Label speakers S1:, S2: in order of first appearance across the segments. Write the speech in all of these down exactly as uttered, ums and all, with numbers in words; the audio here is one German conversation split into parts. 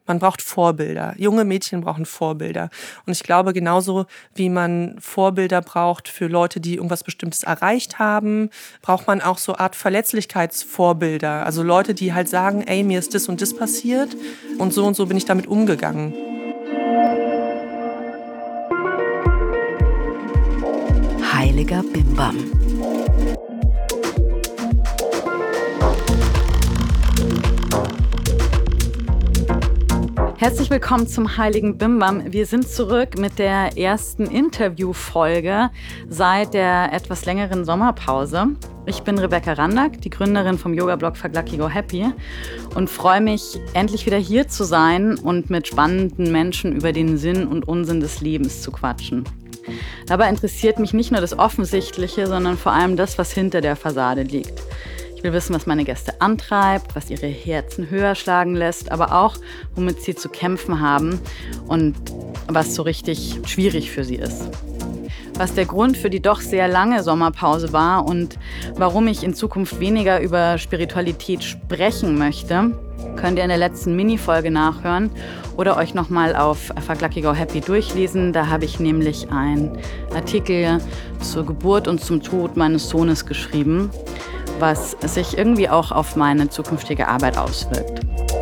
S1: Man braucht Vorbilder. Junge Mädchen brauchen Vorbilder. Und ich glaube, genauso wie man Vorbilder braucht für Leute, die irgendwas Bestimmtes erreicht haben, braucht man auch so eine Art Verletzlichkeitsvorbilder. Also Leute, die halt sagen, ey, mir ist das und das passiert und so und so bin ich damit umgegangen.
S2: Heiliger Bimbam. Herzlich willkommen zum Heiligen Bimbam. Wir sind zurück mit der ersten Interviewfolge seit der etwas längeren Sommerpause. Ich bin Rebecca Randack, die Gründerin vom Yoga-Blog Fuck Lucky Go Happy und freue mich, endlich wieder hier zu sein und mit spannenden Menschen über den Sinn und Unsinn des Lebens zu quatschen. Dabei interessiert mich nicht nur das Offensichtliche, sondern vor allem das, was hinter der Fassade liegt. Ich will wissen, was meine Gäste antreibt, was ihre Herzen höher schlagen lässt, aber auch, womit sie zu kämpfen haben und was so richtig schwierig für sie ist. Was der Grund für die doch sehr lange Sommerpause war und warum ich in Zukunft weniger über Spiritualität sprechen möchte, könnt ihr in der letzten Mini-Folge nachhören oder euch nochmal auf Fuck Lucky Go Happy durchlesen. Da habe ich nämlich einen Artikel zur Geburt und zum Tod meines Sohnes geschrieben, was sich irgendwie auch auf meine zukünftige Arbeit auswirkt.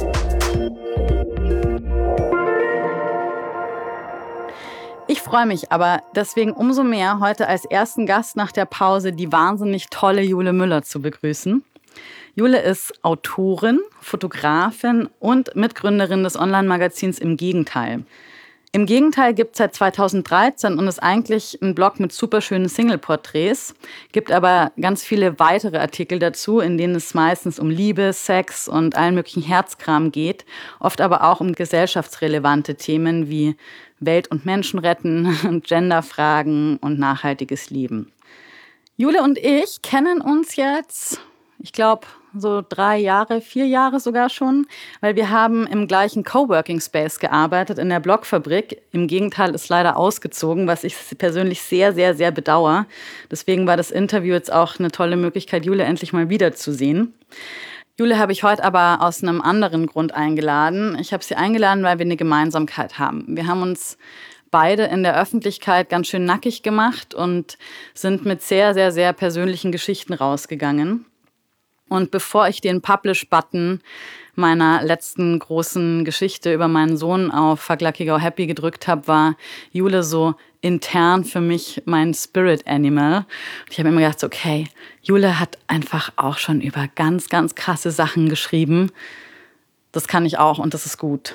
S2: Ich freue mich aber deswegen umso mehr, heute als ersten Gast nach der Pause die wahnsinnig tolle Jule Müller zu begrüßen. Jule ist Autorin, Fotografin und Mitgründerin des Online-Magazins Im Gegenteil. Im Gegenteil gibt es seit zweitausenddreizehn und ist eigentlich ein Blog mit superschönen Single-Porträts, gibt aber ganz viele weitere Artikel dazu, in denen es meistens um Liebe, Sex und allen möglichen Herzkram geht, oft aber auch um gesellschaftsrelevante Themen wie Welt und Menschen retten, Genderfragen und nachhaltiges Leben. Jule und ich kennen uns jetzt, ich glaube, so drei Jahre, vier Jahre sogar schon, weil wir haben im gleichen Coworking Space gearbeitet, in der Blogfabrik. Im Gegenteil ist leider ausgezogen, was ich persönlich sehr, sehr, sehr bedauere. Deswegen war das Interview jetzt auch eine tolle Möglichkeit, Jule endlich mal wiederzusehen. Jule habe ich heute aber aus einem anderen Grund eingeladen. Ich habe sie eingeladen, weil wir eine Gemeinsamkeit haben. Wir haben uns beide in der Öffentlichkeit ganz schön nackig gemacht und sind mit sehr, sehr, sehr persönlichen Geschichten rausgegangen. Und bevor ich den Publish-Button meiner letzten großen Geschichte über meinen Sohn auf Fuck Lucky Go Happy gedrückt habe, war Jule so intern für mich mein Spirit Animal. Und ich habe immer gedacht, okay, Jule hat einfach auch schon über ganz, ganz krasse Sachen geschrieben. Das kann ich auch und das ist gut.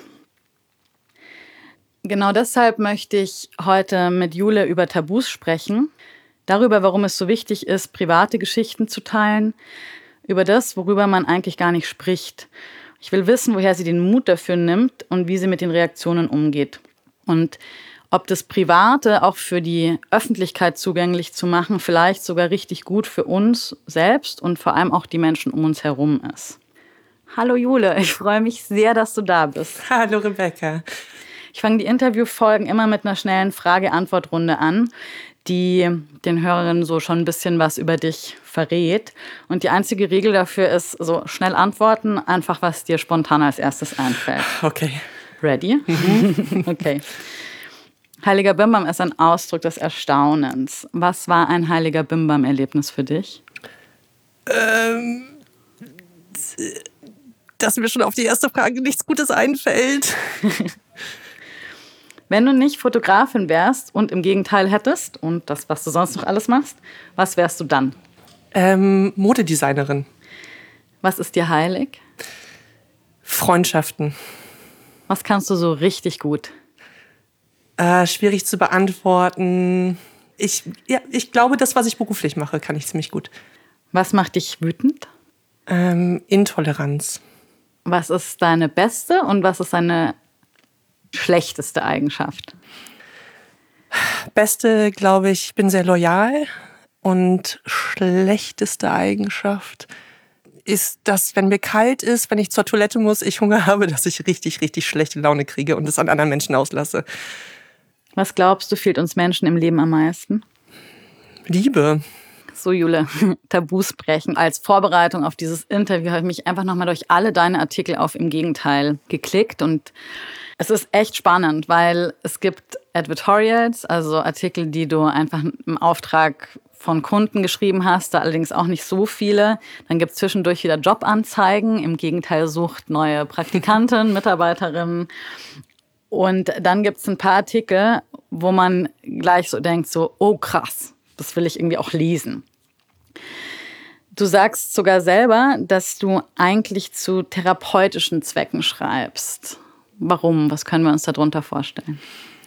S2: Genau deshalb möchte ich heute mit Jule über Tabus sprechen. Darüber, warum es so wichtig ist, private Geschichten zu teilen. Über das, worüber man eigentlich gar nicht spricht. Ich will wissen, woher sie den Mut dafür nimmt und wie sie mit den Reaktionen umgeht. Und ob das Private auch für die Öffentlichkeit zugänglich zu machen, vielleicht sogar richtig gut für uns selbst und vor allem auch die Menschen um uns herum ist. Hallo Jule, ich freue mich sehr, dass du da bist.
S1: Hallo Rebecca.
S2: Ich fange die Interviewfolgen immer mit einer schnellen Frage-Antwort-Runde an, die den Hörerinnen so schon ein bisschen was über dich verrät. Und die einzige Regel dafür ist, so schnell antworten, einfach was dir spontan als erstes einfällt.
S1: Okay.
S2: Ready? Mhm. Okay. Heiliger Bimbam ist ein Ausdruck des Erstaunens. Was war ein Heiliger Bimbam-Erlebnis für dich?
S1: Ähm, dass mir schon auf die erste Frage nichts Gutes einfällt.
S2: Wenn du nicht Fotografin wärst und im Gegenteil hättest und das, was du sonst noch alles machst, was wärst du dann?
S1: Ähm, Modedesignerin.
S2: Was ist dir heilig?
S1: Freundschaften.
S2: Was kannst du so richtig gut?
S1: Äh, schwierig zu beantworten. Ich, ja, ich glaube, das, was ich beruflich mache, kann ich ziemlich gut.
S2: Was macht dich wütend?
S1: Ähm, Intoleranz.
S2: Was ist deine beste und was ist deine schlechteste Eigenschaft?
S1: Beste, glaube ich, ich bin sehr loyal. Und schlechteste Eigenschaft ist, dass, wenn mir kalt ist, wenn ich zur Toilette muss, ich Hunger habe, dass ich richtig, richtig schlechte Laune kriege und es an anderen Menschen auslasse.
S2: Was glaubst du, fehlt uns Menschen im Leben am meisten?
S1: Liebe.
S2: So, Jule, Tabus brechen. Als Vorbereitung auf dieses Interview habe ich mich einfach nochmal durch alle deine Artikel auf Im Gegenteil geklickt. Und es ist echt spannend, weil es gibt Advertorials, also Artikel, die du einfach im Auftrag von Kunden geschrieben hast, da allerdings auch nicht so viele. Dann gibt es zwischendurch wieder Jobanzeigen. Im Gegenteil sucht neue Praktikanten, Mitarbeiterinnen. Und dann gibt es ein paar Artikel, wo man gleich so denkt, so, oh krass, das will ich irgendwie auch lesen. Du sagst sogar selber, dass du eigentlich zu therapeutischen Zwecken schreibst. Warum? Was können wir uns darunter vorstellen?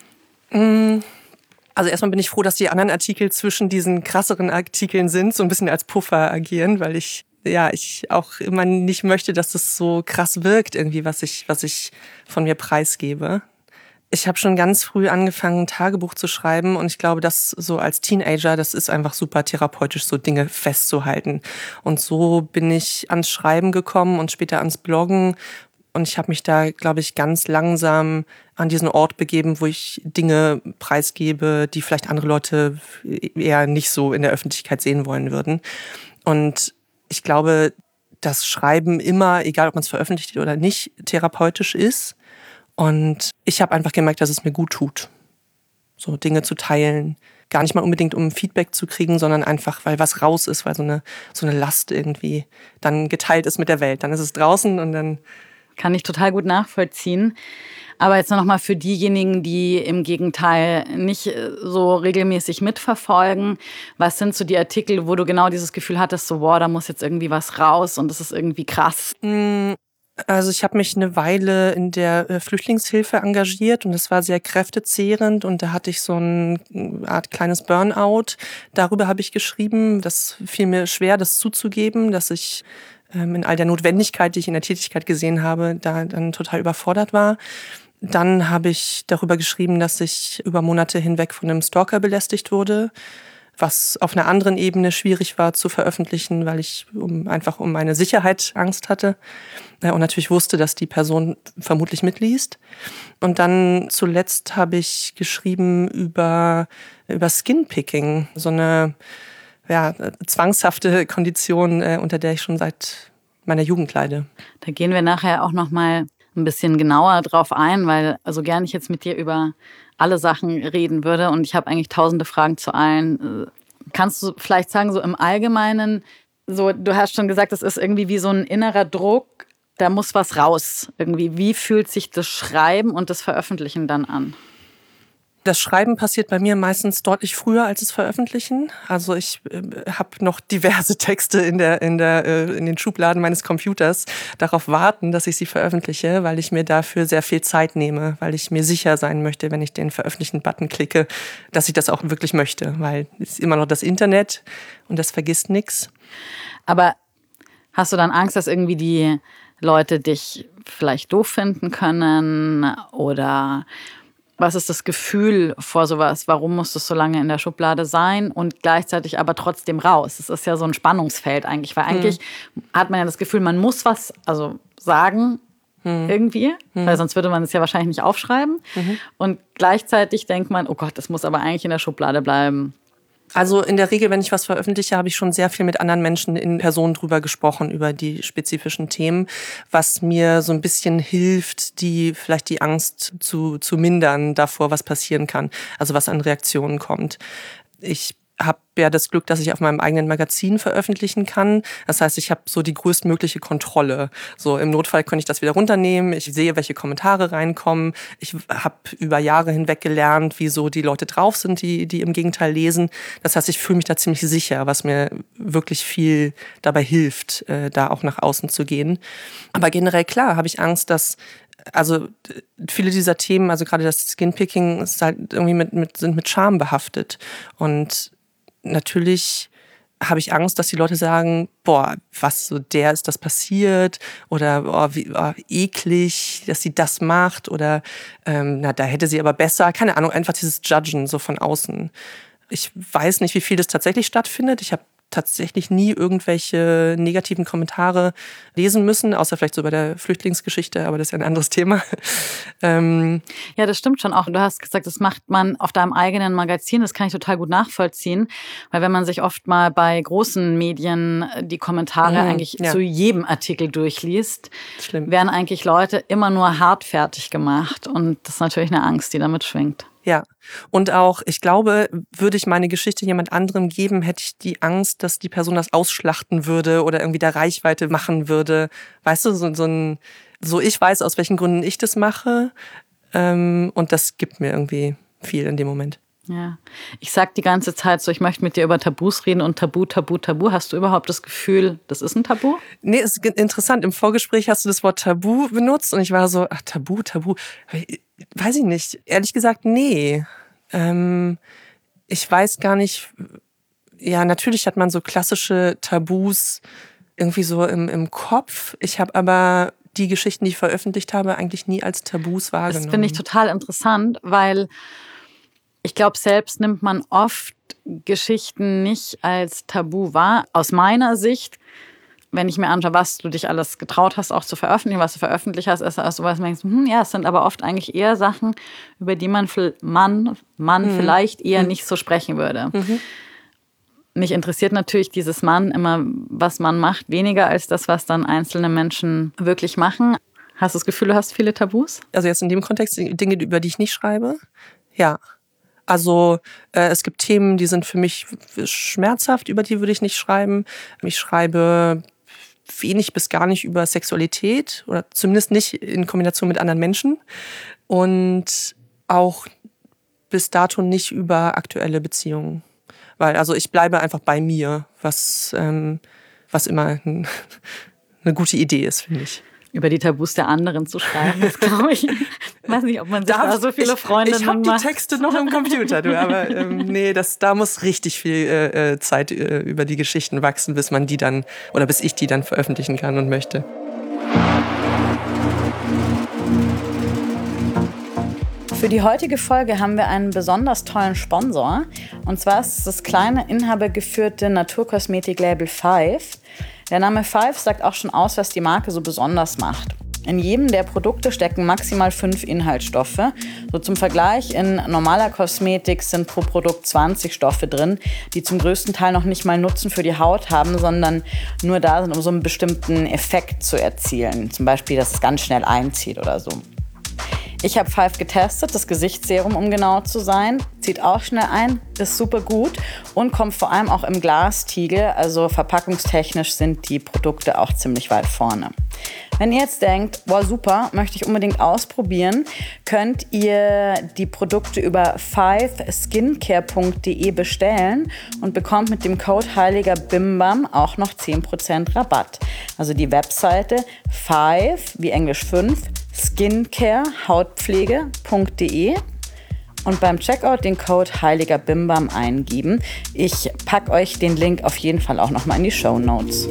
S1: Also erstmal bin ich froh, dass die anderen Artikel zwischen diesen krasseren Artikeln sind, so ein bisschen als Puffer agieren, weil ich ja ich auch immer nicht möchte, dass das so krass wirkt, irgendwie, was ich, was ich von mir preisgebe. Ich habe schon ganz früh angefangen, ein Tagebuch zu schreiben und ich glaube, dass so als Teenager, das ist einfach super therapeutisch, so Dinge festzuhalten. Und so bin ich ans Schreiben gekommen und später ans Bloggen. Und ich habe mich da, glaube ich, ganz langsam an diesen Ort begeben, wo ich Dinge preisgebe, die vielleicht andere Leute eher nicht so in der Öffentlichkeit sehen wollen würden. Und ich glaube, dass Schreiben immer, egal ob man es veröffentlicht oder nicht, therapeutisch ist. Und ich habe einfach gemerkt, dass es mir gut tut, so Dinge zu teilen. Gar nicht mal unbedingt, um Feedback zu kriegen, sondern einfach, weil was raus ist, weil so eine, so eine Last irgendwie dann geteilt ist mit der Welt. Dann ist es draußen und dann...
S2: Kann ich total gut nachvollziehen. Aber jetzt noch mal für diejenigen, die im Gegenteil nicht so regelmäßig mitverfolgen. Was sind so die Artikel, wo du genau dieses Gefühl hattest, so, wow, da muss jetzt irgendwie was raus und das ist irgendwie krass?
S1: Also ich habe mich eine Weile in der Flüchtlingshilfe engagiert und das war sehr kräftezehrend und da hatte ich so eine Art kleines Burnout. Darüber habe ich geschrieben. Das fiel mir schwer, das zuzugeben, dass ich in all der Notwendigkeit, die ich in der Tätigkeit gesehen habe, da dann total überfordert war. Dann habe ich darüber geschrieben, dass ich über Monate hinweg von einem Stalker belästigt wurde, was auf einer anderen Ebene schwierig war zu veröffentlichen, weil ich um, einfach um meine Sicherheit Angst hatte und natürlich wusste, dass die Person vermutlich mitliest. Und dann zuletzt habe ich geschrieben über, über Skinpicking, so eine ja, zwangshafte Kondition, äh, unter der ich schon seit meiner Jugend leide.
S2: Da gehen wir nachher auch noch mal ein bisschen genauer drauf ein, weil so gern ich jetzt mit dir über alle Sachen reden würde und ich habe eigentlich tausende Fragen zu allen. Kannst du vielleicht sagen, so im Allgemeinen, so du hast schon gesagt, das ist irgendwie wie so ein innerer Druck, da muss was raus. Irgendwie, wie fühlt sich das Schreiben und das Veröffentlichen dann an?
S1: Das Schreiben passiert bei mir meistens deutlich früher als das Veröffentlichen. Also ich äh, habe noch diverse Texte in der in der äh, in den Schubladen meines Computers darauf warten, dass ich sie veröffentliche, weil ich mir dafür sehr viel Zeit nehme, weil ich mir sicher sein möchte, wenn ich den Veröffentlichen-Button klicke, dass ich das auch wirklich möchte, weil es ist immer noch das Internet und das vergisst nichts.
S2: Aber hast du dann Angst, dass irgendwie die Leute dich vielleicht doof finden können oder was ist das Gefühl vor sowas? Warum muss das so lange in der Schublade sein und gleichzeitig aber trotzdem raus? Es ist ja so ein Spannungsfeld eigentlich, weil eigentlich hm. hat man ja das Gefühl, man muss was also sagen hm. irgendwie, hm. weil sonst würde man es ja wahrscheinlich nicht aufschreiben. Mhm. Und gleichzeitig denkt man, oh Gott, das muss aber eigentlich in der Schublade bleiben.
S1: Also in der Regel, wenn ich was veröffentliche, habe ich schon sehr viel mit anderen Menschen in Person drüber gesprochen, über die spezifischen Themen, was mir so ein bisschen hilft, die vielleicht die Angst zu, zu mindern davor, was passieren kann, also was an Reaktionen kommt. Ich habe ja das Glück, dass ich auf meinem eigenen Magazin veröffentlichen kann. Das heißt, ich habe so die größtmögliche Kontrolle. So im Notfall könnte ich das wieder runternehmen. Ich sehe, welche Kommentare reinkommen. Ich habe über Jahre hinweg gelernt, wie so die Leute drauf sind, die die im Gegenteil lesen. Das heißt, ich fühle mich da ziemlich sicher, was mir wirklich viel dabei hilft, äh, da auch nach außen zu gehen. Aber generell, klar, habe ich Angst, dass also viele dieser Themen, also gerade das Skinpicking, ist halt irgendwie mit, mit, sind mit Scham behaftet. Und natürlich habe ich Angst, dass die Leute sagen, boah, was, so der ist das passiert oder oh, wie oh, eklig, dass sie das macht oder ähm, na, da hätte sie aber besser, keine Ahnung, einfach dieses Judgen so von außen. Ich weiß nicht, wie viel das tatsächlich stattfindet. Ich habe tatsächlich nie irgendwelche negativen Kommentare lesen müssen, außer vielleicht so bei der Flüchtlingsgeschichte, aber das ist ja ein anderes Thema. ähm,
S2: ja, das stimmt schon auch. Du hast gesagt, das macht man auf deinem eigenen Magazin. Das kann ich total gut nachvollziehen, weil wenn man sich oft mal bei großen Medien die Kommentare mhm, eigentlich ja. zu jedem Artikel durchliest, Schlimm. werden eigentlich Leute immer nur hartfertig gemacht. Und das ist natürlich eine Angst, die damit schwingt.
S1: Ja, und auch, ich glaube, würde ich meine Geschichte jemand anderem geben, hätte ich die Angst, dass die Person das ausschlachten würde oder irgendwie der Reichweite machen würde. Weißt du, so, so ein, so ich weiß, aus welchen Gründen ich das mache. Ähm, und das gibt mir irgendwie viel in dem Moment.
S2: Ja, ich sag die ganze Zeit so, ich möchte mit dir über Tabus reden und Tabu, Tabu, Tabu. Hast du überhaupt das Gefühl, das ist ein Tabu?
S1: Nee, ist interessant. Im Vorgespräch hast du das Wort Tabu benutzt und ich war so, ach, Tabu, Tabu. Weiß ich nicht. Ehrlich gesagt, nee. Ähm, ich weiß gar nicht. Ja, natürlich hat man so klassische Tabus irgendwie so im, im Kopf. Ich habe aber die Geschichten, die ich veröffentlicht habe, eigentlich nie als Tabus wahrgenommen.
S2: Das finde ich total interessant, weil ich glaube, selbst nimmt man oft Geschichten nicht als Tabu wahr. Aus meiner Sicht, wenn ich mir anschaue, was du dich alles getraut hast, auch zu veröffentlichen, was du veröffentlicht hast, ist also was man denkt, hm, ja, es sind aber oft eigentlich eher Sachen, über die man Mann, Mann mhm. vielleicht eher mhm. nicht so sprechen würde. Mhm. Mich interessiert natürlich dieses Mann immer, was man macht, weniger als das, was dann einzelne Menschen wirklich machen. Hast du das Gefühl, du hast viele Tabus?
S1: Also jetzt in dem Kontext Dinge, über die ich nicht schreibe? Ja. Also äh, es gibt Themen, die sind für mich schmerzhaft, über die würde ich nicht schreiben. Ich schreibe wenig bis gar nicht über Sexualität oder zumindest nicht in Kombination mit anderen Menschen und auch bis dato nicht über aktuelle Beziehungen. Weil also ich bleibe einfach bei mir, was, ähm, was immer ein, eine gute Idee ist, finde ich.
S2: Über die Tabus der anderen zu schreiben, das glaube ich. Ich weiß nicht, ob man sich da so viele Freundinnen
S1: macht. Ich habe die Texte noch im Computer, du, aber ähm, nee, das, da muss richtig viel äh, Zeit äh, über die Geschichten wachsen, bis man die dann, oder bis ich die dann veröffentlichen kann und möchte.
S2: Für die heutige Folge haben wir einen besonders tollen Sponsor. Und zwar ist es das kleine, inhabergeführte Naturkosmetiklabel Five. Der Name Five sagt auch schon aus, was die Marke so besonders macht. In jedem der Produkte stecken maximal fünf Inhaltsstoffe. So zum Vergleich, in normaler Kosmetik sind pro Produkt zwanzig Stoffe drin, die zum größten Teil noch nicht mal Nutzen für die Haut haben, sondern nur da sind, um so einen bestimmten Effekt zu erzielen. Zum Beispiel, dass es ganz schnell einzieht oder so. Ich habe Five getestet, das Gesichtsserum, um genau zu sein. Zieht auch schnell ein, ist super gut und kommt vor allem auch im Glastiegel. Also verpackungstechnisch sind die Produkte auch ziemlich weit vorne. Wenn ihr jetzt denkt, boah super, möchte ich unbedingt ausprobieren, könnt ihr die Produkte über five skincare punkt de bestellen und bekommt mit dem Code Heiliger Bimbam auch noch zehn Prozent Rabatt. Also die Webseite five, wie Englisch fünf, skincare hautpflege punkt de und beim Checkout den Code Heiliger Bimbam eingeben. Ich packe euch den Link auf jeden Fall auch nochmal in die Shownotes.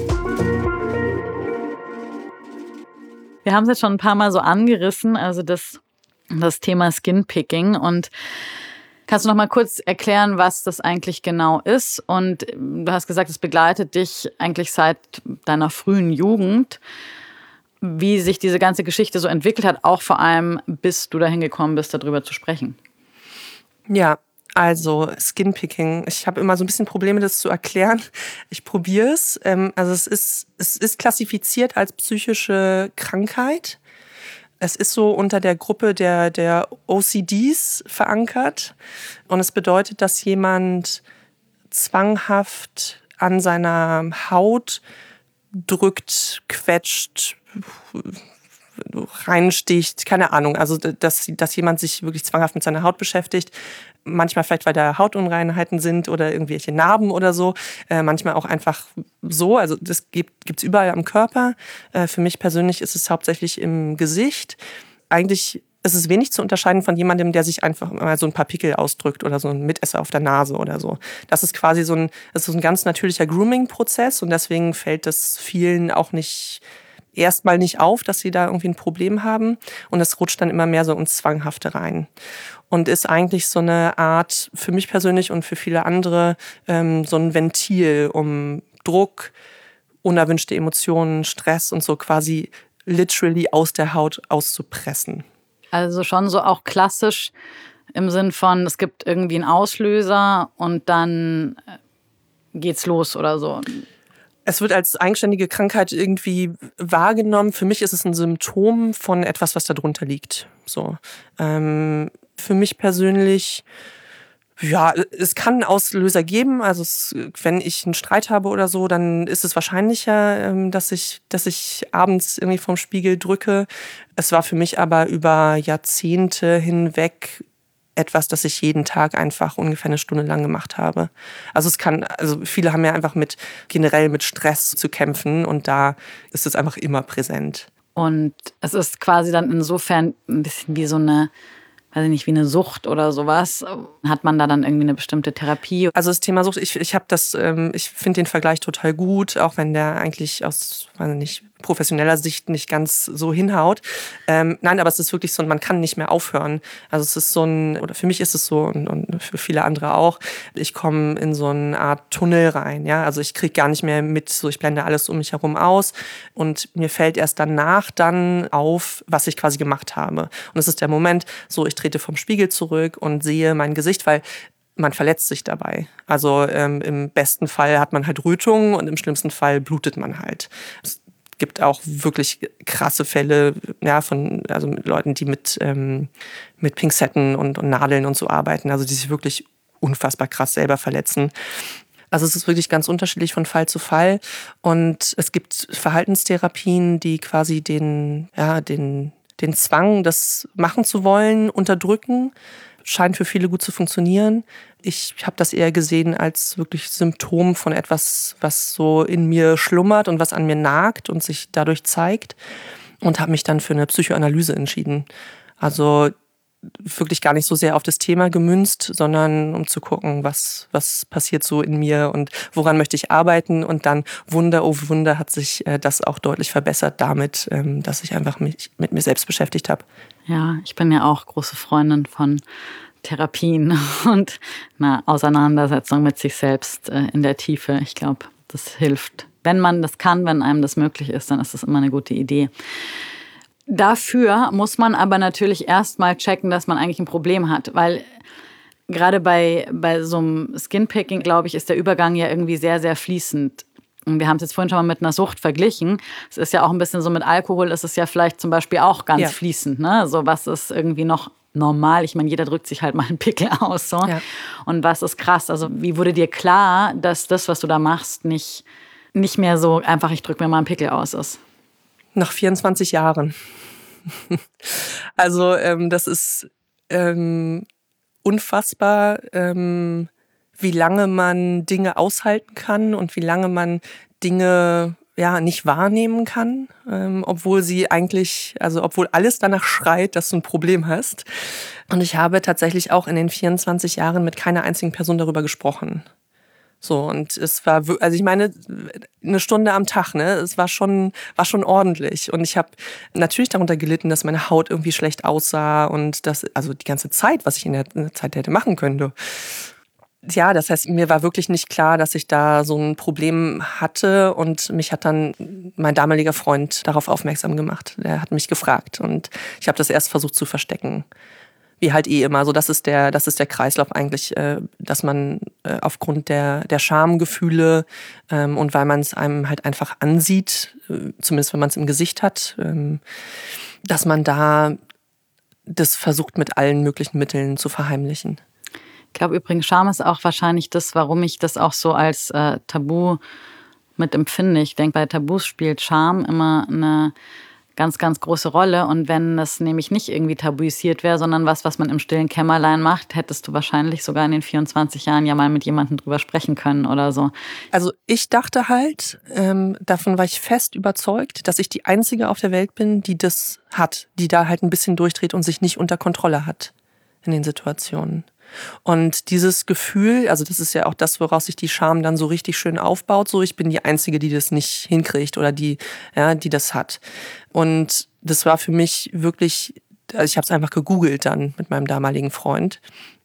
S2: Wir haben es jetzt schon ein paar Mal so angerissen, also das, das Thema Skinpicking. Und kannst du noch mal kurz erklären, was das eigentlich genau ist? Und du hast gesagt, es begleitet dich eigentlich seit deiner frühen Jugend. Wie sich diese ganze Geschichte so entwickelt hat, auch vor allem, bis du dahin gekommen bist, darüber zu sprechen.
S1: Ja, also Skinpicking. Ich habe immer so ein bisschen Probleme, das zu erklären. Ich probiere es. Also es ist, es ist klassifiziert als psychische Krankheit. Es ist so unter der Gruppe der, der O C Ds verankert. Und es bedeutet, dass jemand zwanghaft an seiner Haut drückt, quetscht, reinsticht, keine Ahnung. Also dass, dass jemand sich wirklich zwanghaft mit seiner Haut beschäftigt. Manchmal vielleicht, weil da Hautunreinheiten sind oder irgendwelche Narben oder so. Äh, manchmal auch einfach so. Also das gibt gibt's überall am Körper. Äh, für mich persönlich ist es hauptsächlich im Gesicht. Eigentlich ist es wenig zu unterscheiden von jemandem, der sich einfach mal so ein paar Pickel ausdrückt oder so ein Mitesser auf der Nase oder so. Das ist quasi so ein, das ist so ein ganz natürlicher Grooming-Prozess und deswegen fällt das vielen auch nicht erstmal nicht auf, dass sie da irgendwie ein Problem haben. Und es rutscht dann immer mehr so ins Zwanghafte rein. Und ist eigentlich so eine Art, für mich persönlich und für viele andere, ähm, so ein Ventil, um Druck, unerwünschte Emotionen, Stress und so quasi literally aus der Haut auszupressen.
S2: Also schon so auch klassisch im Sinn von, es gibt irgendwie einen Auslöser und dann geht's los oder so.
S1: Es wird als eigenständige Krankheit irgendwie wahrgenommen. Für mich ist es ein Symptom von etwas, was da drunter liegt. So, ähm, für mich persönlich, ja, es kann einen Auslöser geben. Also es, wenn ich einen Streit habe oder so, dann ist es wahrscheinlicher, ähm, dass ich, dass ich abends irgendwie vorm Spiegel drücke. Es war für mich aber über Jahrzehnte hinweg etwas, das ich jeden Tag einfach ungefähr eine Stunde lang gemacht habe. Also es kann, also viele haben ja einfach mit generell mit Stress zu kämpfen und da ist es einfach immer präsent.
S2: Und es ist quasi dann insofern ein bisschen wie so eine, weiß ich nicht, wie eine Sucht oder sowas. Hat man da dann irgendwie eine bestimmte Therapie?
S1: Also das Thema Sucht, ich, ich habe das, ähm, ich finde den Vergleich total gut, auch wenn der eigentlich aus, weiß ich nicht, professioneller Sicht nicht ganz so hinhaut. Ähm, nein, aber es ist wirklich so, man kann nicht mehr aufhören. Also es ist so ein, oder für mich ist es so und, und für viele andere auch, ich komme in so eine Art Tunnel rein. Ja? Also ich kriege gar nicht mehr mit, so ich blende alles um mich herum aus und mir fällt erst danach dann auf, was ich quasi gemacht habe. Und es ist der Moment, so ich trete vom Spiegel zurück und sehe mein Gesicht, weil man verletzt sich dabei. Also ähm, im besten Fall hat man halt Rötungen und im schlimmsten Fall blutet man halt. Es gibt auch wirklich krasse Fälle, ja, von also mit Leuten, die mit, ähm, mit Pinzetten und, und Nadeln und so arbeiten, also die sich wirklich unfassbar krass selber verletzen. Also es ist wirklich ganz unterschiedlich von Fall zu Fall. Und es gibt Verhaltenstherapien, die quasi den, ja, den, den Zwang, das machen zu wollen, unterdrücken. Scheint für viele gut zu funktionieren. Ich habe das eher gesehen als wirklich Symptom von etwas, was so in mir schlummert und was an mir nagt und sich dadurch zeigt. Und habe mich dann für eine Psychoanalyse entschieden. Also wirklich gar nicht so sehr auf das Thema gemünzt, sondern um zu gucken, was, was passiert so in mir und woran möchte ich arbeiten. Und dann, Wunder, oh Wunder, hat sich das auch deutlich verbessert damit, dass ich einfach mich mit mir selbst beschäftigt habe.
S2: Ja, ich bin ja auch große Freundin von Therapien und einer Auseinandersetzung mit sich selbst in der Tiefe. Ich glaube, das hilft. Wenn man das kann, wenn einem das möglich ist, dann ist das immer eine gute Idee. Dafür muss man aber natürlich erstmal checken, dass man eigentlich ein Problem hat, weil gerade bei, bei so einem Skinpicking, glaube ich, ist der Übergang ja irgendwie sehr, sehr fließend. Und wir haben es jetzt vorhin schon mal mit einer Sucht verglichen. Es ist ja auch ein bisschen so, mit Alkohol ist es ja vielleicht zum Beispiel auch ganz ja. fließend. Ne? So, was ist irgendwie noch normal? Ich meine, jeder drückt sich halt mal einen Pickel aus. So. Ja. Und was ist krass? Also wie wurde dir klar, dass das, was du da machst, nicht, nicht mehr so einfach, ich drücke mir mal einen Pickel aus ist?
S1: Nach vierundzwanzig Jahren. Also ähm, das ist ähm, unfassbar, ähm, wie lange man Dinge aushalten kann und wie lange man Dinge ja nicht wahrnehmen kann, ähm, obwohl sie eigentlich, also obwohl alles danach schreit, dass du ein Problem hast. Und ich habe tatsächlich auch in den vierundzwanzig Jahren mit keiner einzigen Person darüber gesprochen. So, und es war, also ich meine, eine Stunde am Tag, ne, es war schon, war schon ordentlich. Und ich habe natürlich darunter gelitten, dass meine Haut irgendwie schlecht aussah und das, also die ganze Zeit, was ich in der Zeit hätte machen können. Ja, das heißt, mir war wirklich nicht klar, dass ich da so ein Problem hatte und mich hat dann mein damaliger Freund darauf aufmerksam gemacht. Der hat mich gefragt und ich habe das erst versucht zu verstecken. Wie halt eh immer, so das ist der, das ist der Kreislauf eigentlich, äh, dass man äh, aufgrund der, der Schamgefühle ähm, und weil man es einem halt einfach ansieht, äh, zumindest wenn man es im Gesicht hat, ähm, dass man da das versucht mit allen möglichen Mitteln zu verheimlichen.
S2: Ich glaube übrigens, Scham ist auch wahrscheinlich das, warum ich das auch so als äh, Tabu mit empfinde. Ich denke, bei Tabus spielt Scham immer eine ganz, ganz große Rolle. Und wenn das nämlich nicht irgendwie tabuisiert wäre, sondern was, was man im stillen Kämmerlein macht, hättest du wahrscheinlich sogar in den vierundzwanzig Jahren ja mal mit jemandem drüber sprechen können oder so.
S1: Also ich dachte halt, ähm, davon war ich fest überzeugt, dass ich die Einzige auf der Welt bin, die das hat, die da halt ein bisschen durchdreht und sich nicht unter Kontrolle hat in den Situationen. Und dieses Gefühl, also das ist ja auch das, woraus sich die Scham dann so richtig schön aufbaut, so ich bin die Einzige, die das nicht hinkriegt oder die, ja, die das hat. Und das war für mich wirklich, also ich habe es einfach gegoogelt dann mit meinem damaligen Freund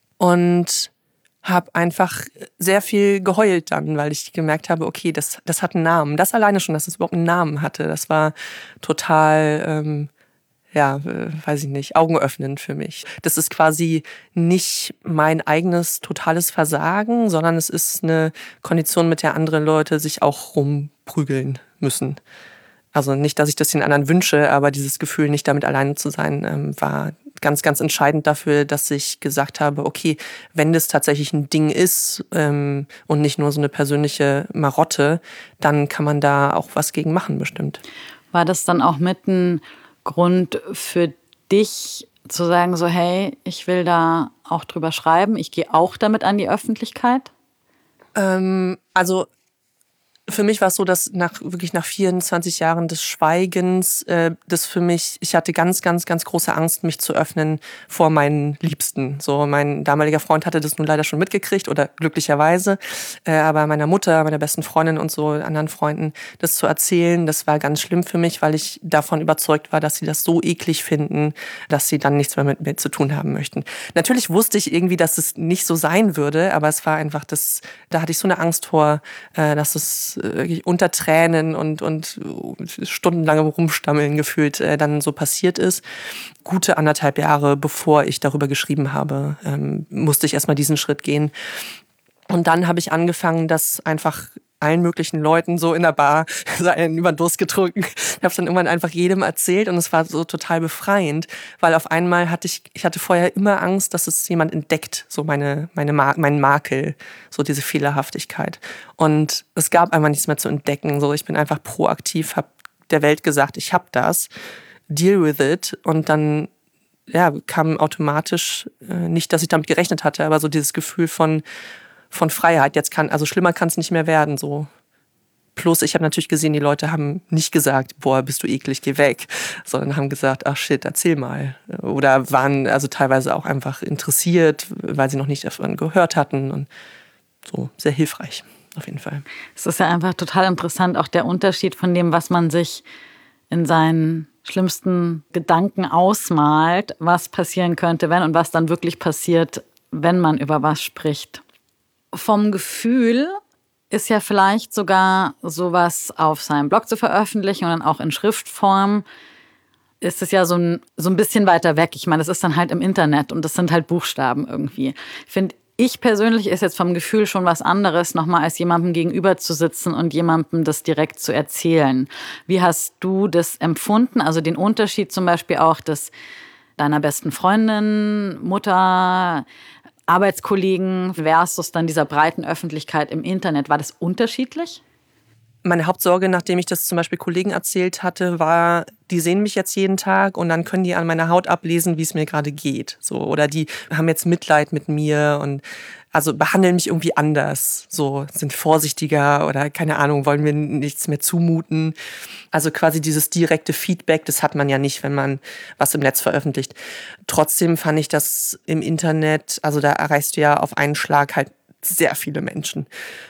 S1: und habe einfach sehr viel geheult dann, weil ich gemerkt habe, okay, das, das hat einen Namen. Das alleine schon, dass es überhaupt einen Namen hatte, das war total... Ähm, ja, äh, weiß ich nicht, augenöffnend für mich. Das ist quasi nicht mein eigenes totales Versagen, sondern es ist eine Kondition, mit der andere Leute sich auch rumprügeln müssen. Also nicht, dass ich das den anderen wünsche, aber dieses Gefühl, nicht damit alleine zu sein, ähm, war ganz, ganz entscheidend dafür, dass ich gesagt habe, okay, wenn das tatsächlich ein Ding ist ähm, und nicht nur so eine persönliche Marotte, dann kann man da auch was gegen machen, bestimmt.
S2: War das dann auch mit ein Grund für dich zu sagen, so hey, ich will da auch drüber schreiben, ich gehe auch damit an die Öffentlichkeit?
S1: Ähm, also für mich war es so, dass nach wirklich nach vierundzwanzig Jahren des Schweigens, äh, das für mich, ich hatte ganz, ganz, ganz große Angst, mich zu öffnen vor meinen Liebsten. So, mein damaliger Freund hatte das nun leider schon mitgekriegt oder glücklicherweise, äh, aber meiner Mutter, meiner besten Freundin und so anderen Freunden das zu erzählen, das war ganz schlimm für mich, weil ich davon überzeugt war, dass sie das so eklig finden, dass sie dann nichts mehr mit mir zu tun haben möchten. Natürlich wusste ich irgendwie, dass es nicht so sein würde, aber es war einfach das, da hatte ich so eine Angst vor, äh, dass es wirklich unter Tränen und, und stundenlangem Rumstammeln gefühlt äh, dann so passiert ist. Gute anderthalb Jahre, bevor ich darüber geschrieben habe, ähm, musste ich erstmal diesen Schritt gehen. Und dann habe ich angefangen, das einfach allen möglichen Leuten so in der Bar so einen über den Durst getrunken. Ich habe es dann irgendwann einfach jedem erzählt und es war so total befreiend, weil auf einmal hatte ich, ich hatte vorher immer Angst, dass es jemand entdeckt, so meine, meine Mar- meinen Makel, so diese Fehlerhaftigkeit. Und es gab einfach nichts mehr zu entdecken. So, ich bin einfach proaktiv, habe der Welt gesagt, ich habe das, deal with it. Und dann ja, kam automatisch, äh, nicht, dass ich damit gerechnet hatte, aber so dieses Gefühl von von Freiheit. Jetzt kann, also schlimmer kann es nicht mehr werden, so. Plus, ich habe natürlich gesehen, die Leute haben nicht gesagt, boah, bist du eklig, geh weg, sondern haben gesagt, ach shit, erzähl mal. Oder waren also teilweise auch einfach interessiert, weil sie noch nicht davon gehört hatten und so, sehr hilfreich, auf jeden Fall.
S2: Es ist ja einfach total interessant, auch der Unterschied von dem, was man sich in seinen schlimmsten Gedanken ausmalt, was passieren könnte, wenn und was dann wirklich passiert, wenn man über was spricht. Vom Gefühl ist ja vielleicht sogar sowas auf seinem Blog zu veröffentlichen und dann auch in Schriftform ist es ja so ein, so ein bisschen weiter weg. Ich meine, das ist dann halt im Internet und das sind halt Buchstaben irgendwie. Finde ich persönlich ist jetzt vom Gefühl schon was anderes, nochmal als jemandem gegenüber zu sitzen und jemandem das direkt zu erzählen. Wie hast du das empfunden? Also den Unterschied zum Beispiel auch des deiner besten Freundin, Mutter, Arbeitskollegen versus dann dieser breiten Öffentlichkeit im Internet. War das unterschiedlich?
S1: Meine Hauptsorge, nachdem ich das zum Beispiel Kollegen erzählt hatte, war, die sehen mich jetzt jeden Tag und dann können die an meiner Haut ablesen, wie es mir gerade geht. So, oder die haben jetzt Mitleid mit mir und also behandeln mich irgendwie anders, so sind vorsichtiger oder keine Ahnung, wollen mir nichts mehr zumuten. Also quasi dieses direkte Feedback, das hat man ja nicht, wenn man was im Netz veröffentlicht. Trotzdem fand ich das im Internet, also da erreichst du ja auf einen Schlag halt sehr viele Menschen.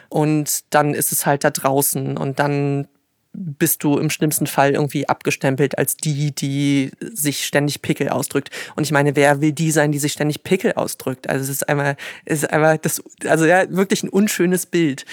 S1: Und dann ist es halt da draußen und dann bist du im schlimmsten Fall irgendwie abgestempelt als die, die sich ständig Pickel ausdrückt. Und ich meine, wer will die sein, die sich ständig Pickel ausdrückt? Also es ist einmal, es ist einmal das, also ja, wirklich ein unschönes Bild.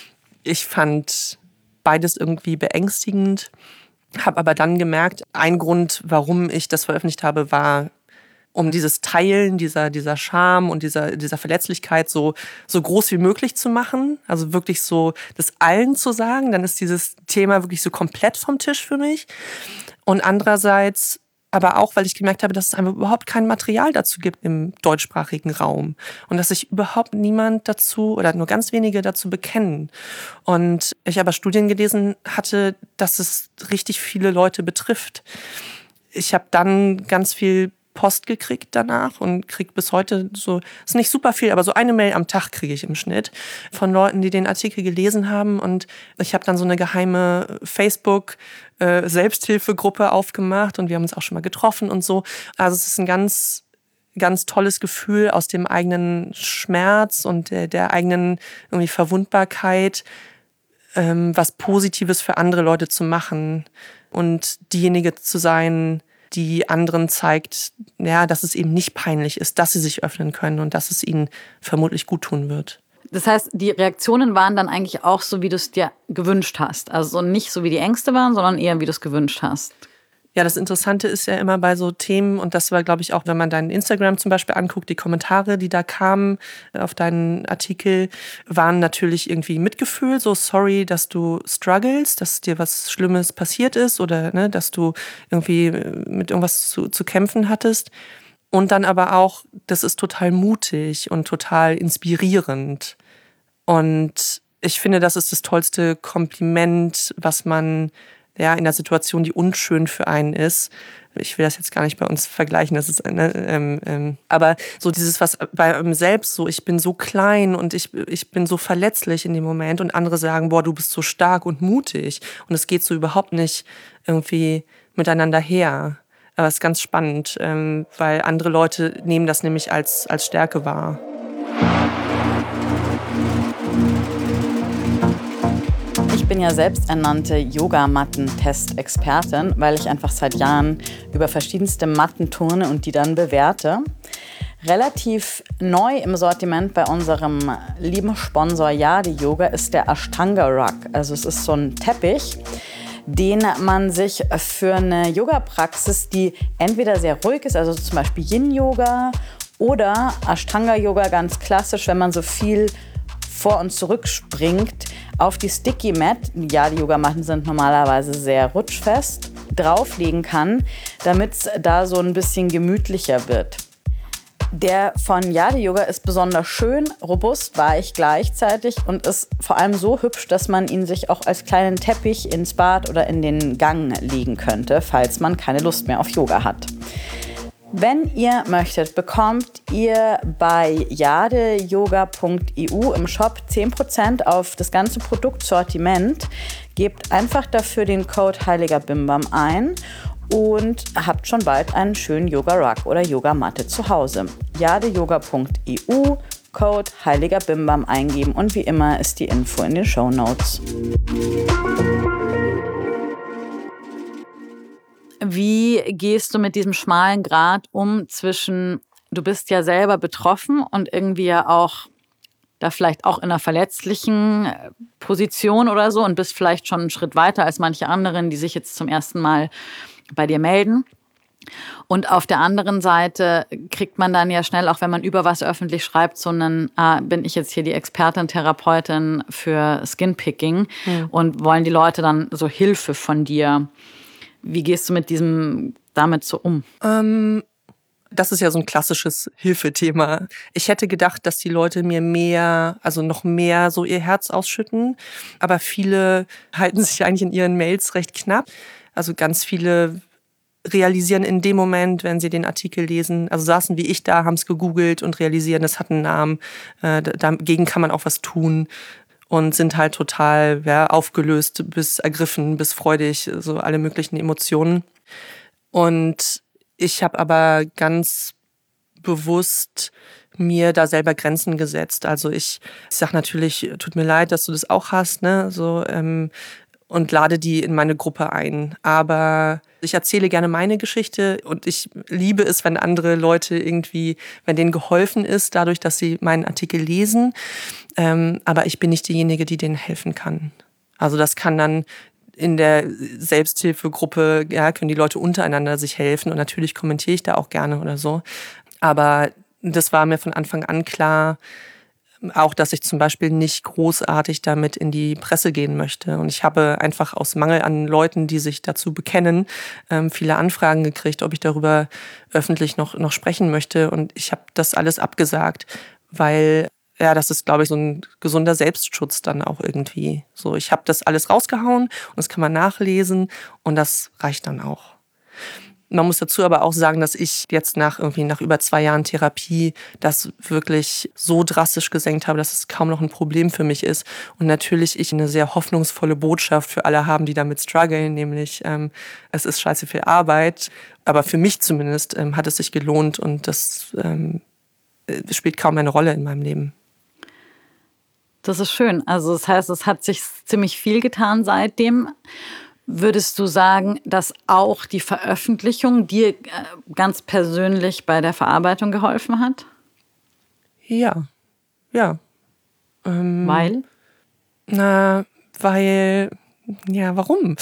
S1: Ich fand beides irgendwie beängstigend, habe aber dann gemerkt, ein Grund, warum ich das veröffentlicht habe, war, um dieses Teilen dieser, dieser Scham und dieser, dieser Verletzlichkeit so, so groß wie möglich zu machen. Also wirklich so das allen zu sagen. Dann ist dieses Thema wirklich so komplett vom Tisch für mich. Und andererseits aber auch, weil ich gemerkt habe, dass es einfach überhaupt kein Material dazu gibt im deutschsprachigen Raum. Und dass sich überhaupt niemand dazu oder nur ganz wenige dazu bekennen. Und ich aber Studien gelesen hatte, dass es richtig viele Leute betrifft. Ich habe dann ganz viel Post gekriegt danach und kriege bis heute so, ist nicht super viel, aber so eine Mail am Tag kriege ich im Schnitt von Leuten, die den Artikel gelesen haben. Und ich habe dann so eine geheime Facebook-Selbsthilfegruppe aufgemacht und wir haben uns auch schon mal getroffen und so. Also es ist ein ganz ganz tolles Gefühl, aus dem eigenen Schmerz und der, der eigenen irgendwie Verwundbarkeit ähm, was Positives für andere Leute zu machen und diejenige zu sein, die anderen zeigt, ja, dass es eben nicht peinlich ist, dass sie sich öffnen können und dass es ihnen vermutlich gut tun wird.
S2: Das heißt, die Reaktionen waren dann eigentlich auch so, wie du es dir gewünscht hast. Also nicht so, wie die Ängste waren, sondern eher, wie du es gewünscht hast.
S1: Ja, das Interessante ist ja immer bei so Themen, und das war, glaube ich, auch, wenn man deinen Instagram zum Beispiel anguckt, die Kommentare, die da kamen auf deinen Artikel, waren natürlich irgendwie Mitgefühl, so sorry, dass du struggles, dass dir was Schlimmes passiert ist oder ne, dass du irgendwie mit irgendwas zu, zu kämpfen hattest. Und dann aber auch, das ist total mutig und total inspirierend. Und ich finde, das ist das tollste Kompliment, was man ja, in der Situation, die unschön für einen ist. Ich will das jetzt gar nicht bei uns vergleichen, das ist, ne, ähm, ähm, aber so dieses, was bei einem selbst so, ich bin so klein und ich, ich bin so verletzlich in dem Moment und andere sagen, boah, du bist so stark und mutig und es geht so überhaupt nicht irgendwie miteinander her. Aber es ist ganz spannend, ähm, weil andere Leute nehmen das nämlich als, als Stärke wahr.
S2: Ich bin ja selbsternannte Yogamatten-Test-Expertin, weil ich einfach seit Jahren über verschiedenste Matten turne und die dann bewerte. Relativ neu im Sortiment bei unserem lieben Sponsor Yadi Yoga ist der Ashtanga Rug. Also es ist so ein Teppich, den man sich für eine Yoga-Praxis, die entweder sehr ruhig ist, also zum Beispiel Yin-Yoga oder Ashtanga-Yoga ganz klassisch, wenn man so viel vor und zurück springt, auf die Sticky Mat, ja, die Yogamatten sind normalerweise sehr rutschfest, drauflegen kann, damit es da so ein bisschen gemütlicher wird. Der von Yadi Yoga ist besonders schön, robust, weich gleichzeitig und ist vor allem so hübsch, dass man ihn sich auch als kleinen Teppich ins Bad oder in den Gang legen könnte, falls man keine Lust mehr auf Yoga hat. Wenn ihr möchtet, bekommt ihr bei yade yoga punkt e u im Shop zehn Prozent auf das ganze Produktsortiment. Gebt einfach dafür den Code Heiliger Bimbam ein und habt schon bald einen schönen Yoga-Rug oder Yogamatte zu Hause. yade yoga punkt e u, Code Heiliger Bimbam eingeben und wie immer ist die Info in den Shownotes. Wie gehst du mit diesem schmalen Grat um zwischen, du bist ja selber betroffen und irgendwie ja auch da vielleicht auch in einer verletzlichen Position oder so und bist vielleicht schon einen Schritt weiter als manche anderen, die sich jetzt zum ersten Mal bei dir melden. Und auf der anderen Seite kriegt man dann ja schnell, auch wenn man über was öffentlich schreibt, so einen, ah, bin ich jetzt hier die Expertin, Therapeutin für Skinpicking mhm. und wollen die Leute dann so Hilfe von dir. Wie gehst du mit diesem damit so um?
S1: Ähm, das ist ja so ein klassisches Hilfethema. Ich hätte gedacht, dass die Leute mir mehr, also noch mehr so ihr Herz ausschütten. Aber viele halten sich eigentlich in ihren Mails recht knapp. Also ganz viele realisieren in dem Moment, wenn sie den Artikel lesen, also saßen wie ich da, haben es gegoogelt und realisieren, das hat einen Namen. Äh, dagegen kann man auch was tun. Und sind halt total ja, aufgelöst bis ergriffen, bis freudig, so alle möglichen Emotionen. Und ich habe aber ganz bewusst mir da selber Grenzen gesetzt. Also ich, ich sage natürlich, tut mir leid, dass du das auch hast, ne? So, ähm, und lade die in meine Gruppe ein. Aber ich erzähle gerne meine Geschichte und ich liebe es, wenn andere Leute irgendwie, wenn denen geholfen ist, dadurch, dass sie meinen Artikel lesen. Ähm, aber ich bin nicht diejenige, die denen helfen kann. Also das kann dann in der Selbsthilfegruppe, ja, können die Leute untereinander sich helfen und natürlich kommentiere ich da auch gerne oder so. Aber das war mir von Anfang an klar, auch, dass ich zum Beispiel nicht großartig damit in die Presse gehen möchte. Und ich habe einfach aus Mangel an Leuten, die sich dazu bekennen, viele Anfragen gekriegt, ob ich darüber öffentlich noch, noch sprechen möchte. Und ich habe das alles abgesagt, weil ja, das ist, glaube ich, so ein gesunder Selbstschutz dann auch irgendwie. So, ich habe das alles rausgehauen und das kann man nachlesen und das reicht dann auch. Man muss dazu aber auch sagen, dass ich jetzt nach irgendwie nach über zwei Jahren Therapie das wirklich so drastisch gesenkt habe, dass es kaum noch ein Problem für mich ist. Und natürlich ich eine sehr hoffnungsvolle Botschaft für alle haben, die damit strugglen, nämlich ähm, es ist scheiße viel Arbeit, aber für mich zumindest ähm, hat es sich gelohnt und das ähm, spielt kaum eine Rolle in meinem Leben.
S2: Das ist schön. Also das heißt, es hat sich ziemlich viel getan seitdem. Würdest du sagen, dass auch die Veröffentlichung dir ganz persönlich bei der Verarbeitung geholfen hat?
S1: Ja, ja. Ähm,
S2: Weil?
S1: Na, weil, ja, warum?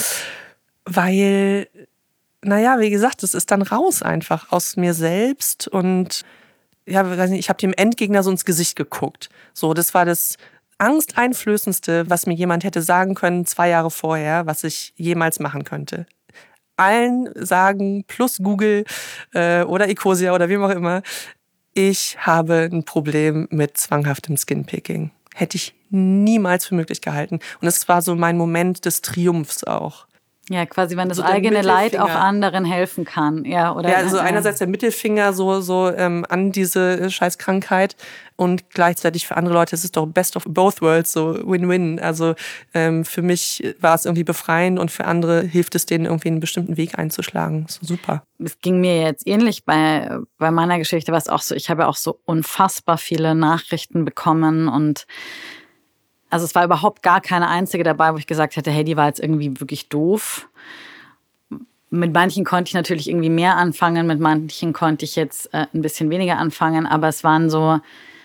S1: Weil, naja, wie gesagt, es ist dann raus einfach aus mir selbst und ja, weiß nicht, ich habe dem Endgegner so ins Gesicht geguckt. So, das war das Angsteinflößendste, was mir jemand hätte sagen können, zwei Jahre vorher, was ich jemals machen könnte. Allen sagen, plus Google äh, oder Ecosia oder wem auch immer, ich habe ein Problem mit zwanghaftem Skinpicking. Hätte ich niemals für möglich gehalten. Und es war so mein Moment des Triumphs auch.
S2: Ja, quasi, wenn das
S1: So der
S2: eigene Leid auch
S1: Mittelfinger.
S2: anderen helfen kann. Ja, oder,
S1: Ja, also
S2: äh,
S1: einerseits der Mittelfinger so, so ähm, an diese Scheißkrankheit und gleichzeitig für andere Leute ist es doch best of both worlds, so Win-Win. Also ähm, für mich war es irgendwie befreiend und für andere hilft es denen irgendwie einen bestimmten Weg einzuschlagen. So super.
S2: Es ging mir jetzt ähnlich bei, bei meiner Geschichte, war es auch so, ich habe ja auch so unfassbar viele Nachrichten bekommen und also es war überhaupt gar keine einzige dabei, wo ich gesagt hätte, hey, die war jetzt irgendwie wirklich doof. Mit manchen konnte ich natürlich irgendwie mehr anfangen, mit manchen konnte ich jetzt äh, ein bisschen weniger anfangen, aber es waren so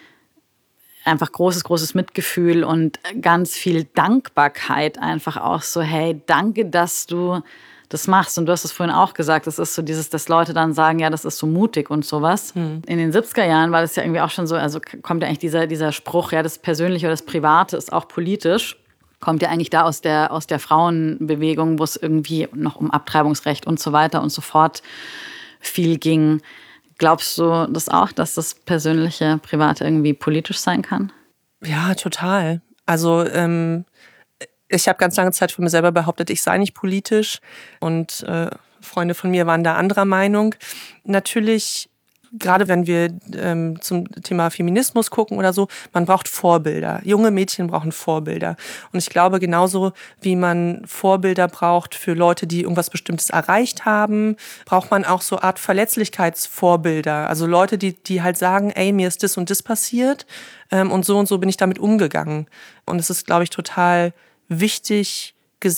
S2: einfach großes, großes Mitgefühl und ganz viel Dankbarkeit einfach auch so, hey, danke, dass du das machst. Und du hast es vorhin auch gesagt, das ist so dieses, dass Leute dann sagen, ja, das ist so mutig und sowas. Hm. In den siebziger Jahren war das ja irgendwie auch schon so, also kommt ja eigentlich dieser, dieser Spruch, ja, das Persönliche oder das Private ist auch politisch. Kommt ja eigentlich da aus der, aus der Frauenbewegung, wo es irgendwie noch um Abtreibungsrecht und so weiter und so fort viel ging. Glaubst du das auch, dass das Persönliche, Private irgendwie politisch sein kann?
S1: Ja, total. Also ähm, ich habe ganz lange Zeit von mir selber behauptet, ich sei nicht politisch und äh, Freunde von mir waren da anderer Meinung. Natürlich, gerade wenn wir ähm, zum Thema Feminismus gucken oder so, man braucht Vorbilder. Junge Mädchen brauchen Vorbilder. Und ich glaube, genauso wie man Vorbilder braucht für Leute, die irgendwas Bestimmtes erreicht haben, braucht man auch so eine Art Verletzlichkeitsvorbilder. Also Leute, die, die halt sagen, ey, mir ist das und das passiert ähm, und so und so bin ich damit umgegangen. Und es ist, glaube ich, total wichtig,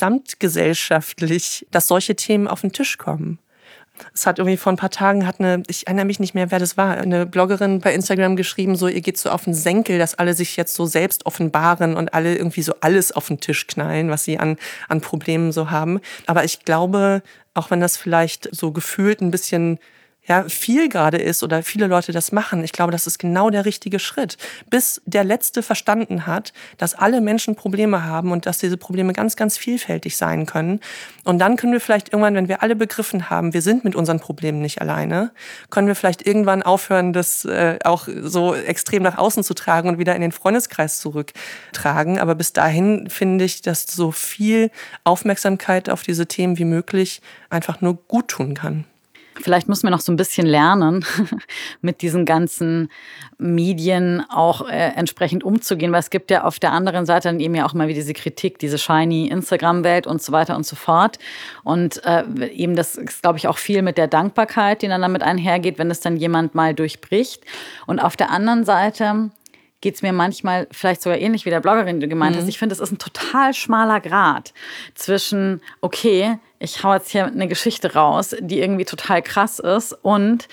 S1: gesamtgesellschaftlich, dass solche Themen auf den Tisch kommen. Es hat irgendwie vor ein paar Tagen, hat eine, ich erinnere mich nicht mehr, wer das war, eine Bloggerin bei Instagram geschrieben, so ihr geht so auf den Senkel, dass alle sich jetzt so selbst offenbaren und alle irgendwie so alles auf den Tisch knallen, was sie an, an Problemen so haben. Aber ich glaube, auch wenn das vielleicht so gefühlt ein bisschen ja, viel gerade ist oder viele Leute das machen, ich glaube, das ist genau der richtige Schritt. Bis der Letzte verstanden hat, dass alle Menschen Probleme haben und dass diese Probleme ganz, ganz vielfältig sein können. Und dann können wir vielleicht irgendwann, wenn wir alle begriffen haben, wir sind mit unseren Problemen nicht alleine, können wir vielleicht irgendwann aufhören, das äh, auch so extrem nach außen zu tragen und wieder in den Freundeskreis zurücktragen. Aber bis dahin finde ich, dass so viel Aufmerksamkeit auf diese Themen wie möglich einfach nur gut tun kann.
S2: Vielleicht müssen wir noch so ein bisschen lernen, mit diesen ganzen Medien auch äh, entsprechend umzugehen, weil es gibt ja auf der anderen Seite dann eben ja auch mal wieder diese Kritik, diese shiny Instagram-Welt und so weiter und so fort. Und äh, eben das ist, glaube ich, auch viel mit der Dankbarkeit, die dann damit einhergeht, wenn es dann jemand mal durchbricht. Und auf der anderen Seite geht es mir manchmal vielleicht sogar ähnlich wie der Bloggerin, die du gemeint hast. Mhm. Ich finde, es ist ein total schmaler Grat zwischen, okay, ich hau jetzt hier eine Geschichte raus, die irgendwie total krass ist und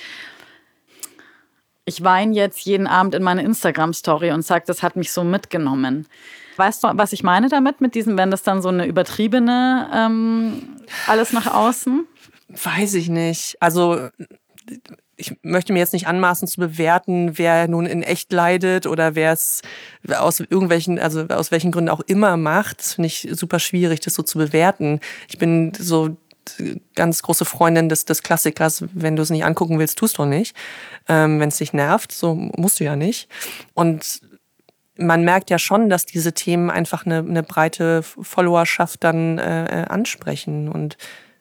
S2: ich weine jetzt jeden Abend in meine Instagram-Story und sage, das hat mich so mitgenommen. Weißt du, was ich meine damit, mit diesem, wenn das dann so eine übertriebene ähm, alles nach außen?
S1: Weiß ich nicht. Also ich möchte mir jetzt nicht anmaßen zu bewerten, wer nun in echt leidet oder wer es aus irgendwelchen, also aus welchen Gründen auch immer macht. Das finde ich super schwierig, das so zu bewerten. Ich bin so ganz große Freundin des, des Klassikers, wenn du es nicht angucken willst, tust du nicht. Ähm, wenn es dich nervt, so musst du ja nicht. Und man merkt ja schon, dass diese Themen einfach eine, eine breite Followerschaft dann äh, ansprechen und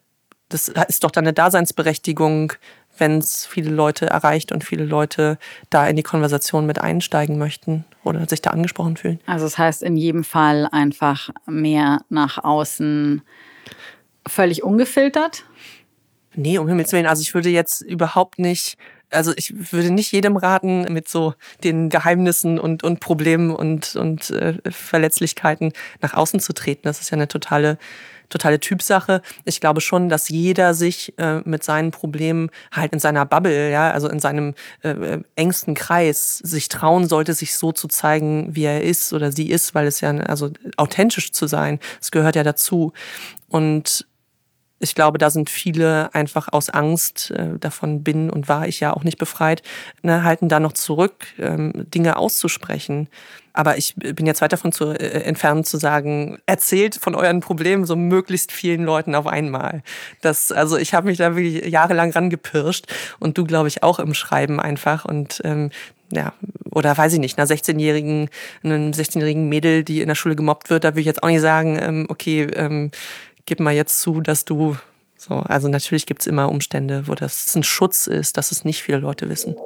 S1: das ist doch dann eine Daseinsberechtigung, wenn es viele Leute erreicht und viele Leute da in die Konversation mit einsteigen möchten oder sich da angesprochen fühlen.
S2: Also das heißt in jedem Fall einfach mehr nach außen, völlig ungefiltert?
S1: Nee, um Himmels Willen. Also ich würde jetzt überhaupt nicht, also ich würde nicht jedem raten, mit so den Geheimnissen und, und Problemen und, und äh, Verletzlichkeiten nach außen zu treten. Das ist ja eine totale, totale Typsache. Ich glaube schon, dass jeder sich äh, mit seinen Problemen halt in seiner Bubble, ja, also in seinem äh, engsten Kreis sich trauen sollte, sich so zu zeigen, wie er ist oder sie ist, weil es ja, also authentisch zu sein, das gehört ja dazu. Und ich glaube, da sind viele einfach aus Angst, äh, davon bin und war ich ja auch nicht befreit, ne, halten da noch zurück, ähm, Dinge auszusprechen. Aber ich bin jetzt weit davon zu äh, entfernt zu sagen, erzählt von euren Problemen so möglichst vielen Leuten auf einmal. Das, also ich habe mich da wirklich jahrelang rangepirscht und du, glaube ich, auch im Schreiben einfach. Und ähm, ja, oder weiß ich nicht, einer sechzehnjährigen, einem sechzehnjährigen Mädel, die in der Schule gemobbt wird, da würde ich jetzt auch nicht sagen, ähm, okay, ähm, gib mal jetzt zu, dass du so, also natürlich gibt es immer Umstände, wo das ein Schutz ist, dass es nicht viele Leute wissen.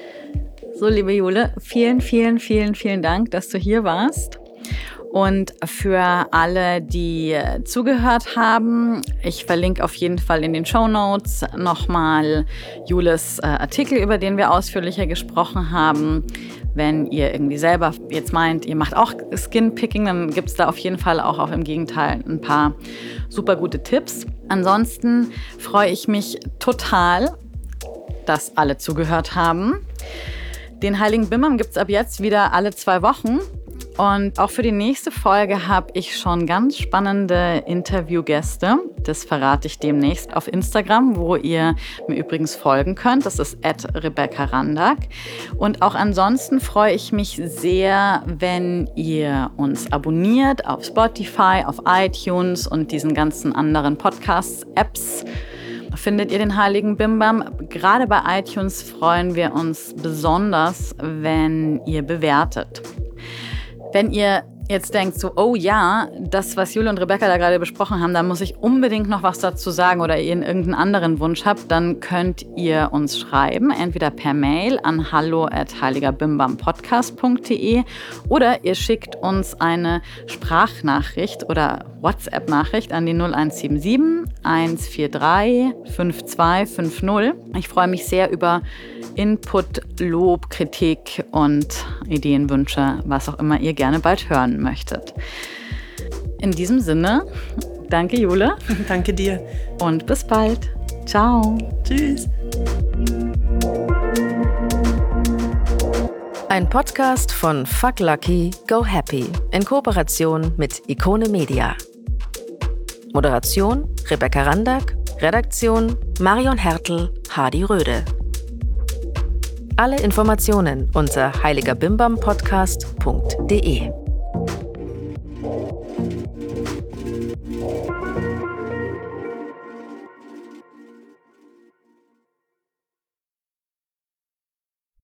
S2: So, liebe Jule, vielen, vielen, vielen, vielen Dank, dass du hier warst. Und für alle, die zugehört haben, ich verlinke auf jeden Fall in den Shownotes nochmal Jules äh, Artikel, über den wir ausführlicher gesprochen haben. Wenn ihr irgendwie selber jetzt meint, ihr macht auch Skinpicking, dann gibt es da auf jeden Fall auch, auch im Gegenteil ein paar super gute Tipps. Ansonsten freue ich mich total, dass alle zugehört haben. Den Heiligen Bimbam gibt es ab jetzt wieder alle zwei Wochen. Und auch für die nächste Folge habe ich schon ganz spannende Interviewgäste. Das verrate ich demnächst auf Instagram, wo ihr mir übrigens folgen könnt. Das ist at Rebecca Randack. Und auch ansonsten freue ich mich sehr, wenn ihr uns abonniert auf Spotify, auf iTunes und diesen ganzen anderen Podcasts-Apps. Findet ihr den Heiligen Bimbam? Gerade bei iTunes freuen wir uns besonders, wenn ihr bewertet. Wenn ihr jetzt denkt so, oh ja, das, was Jule und Rebecca da gerade besprochen haben, da muss ich unbedingt noch was dazu sagen oder ihr irgendeinen anderen Wunsch habt, dann könnt ihr uns schreiben, entweder per Mail an hallo at heiligerbimbampodcast punkt de oder ihr schickt uns eine Sprachnachricht oder WhatsApp-Nachricht an die null eins sieben sieben, eins vier drei, fünf zwei fünf null. Ich freue mich sehr über Input, Lob, Kritik und Ideenwünsche, was auch immer ihr gerne bald hören möchtet. In diesem Sinne, danke Jule.
S1: Danke dir.
S2: Und bis bald. Ciao.
S1: Tschüss.
S3: Ein Podcast von Fuck Lucky, Go Happy in Kooperation mit Ikone Media. Moderation Rebecca Randack, Redaktion Marion Hertel, Hadi Röde. Alle Informationen unter heiligerbimbampodcast punkt de.